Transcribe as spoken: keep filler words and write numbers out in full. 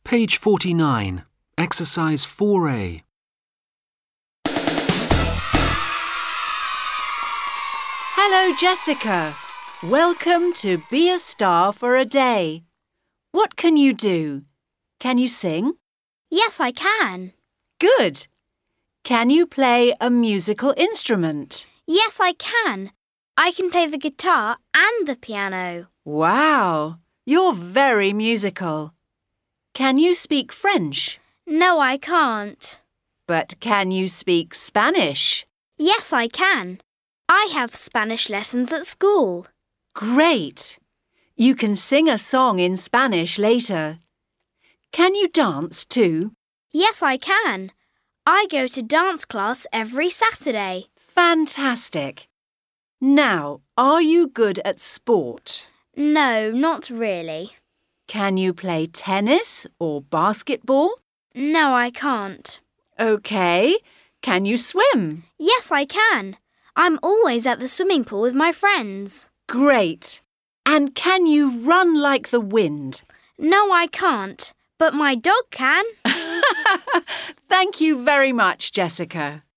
Page forty-nine, Exercise four A. Hello, Jessica. Welcome to Be a Star for a Day. What can you do? Can you sing? Yes, I can. Good. Can you play a musical instrument? Yes, I can. I can play the guitar and the piano. Wow, you're very musical. Can you speak French? No, I can't. But can you speak Spanish? Yes, I can. I have Spanish lessons at school. Great. You can sing a song in Spanish later. Can you dance too? Yes, I can. I go to dance class every Saturday. Fantastic. Now, are you good at sport? No, not really. Can you play tennis or basketball? No, I can't. OK. Can you swim? Yes, I can. I'm always at the swimming pool with my friends. Great. And can you run like the wind? No, I can't. But my dog can. Thank you very much, Jessica.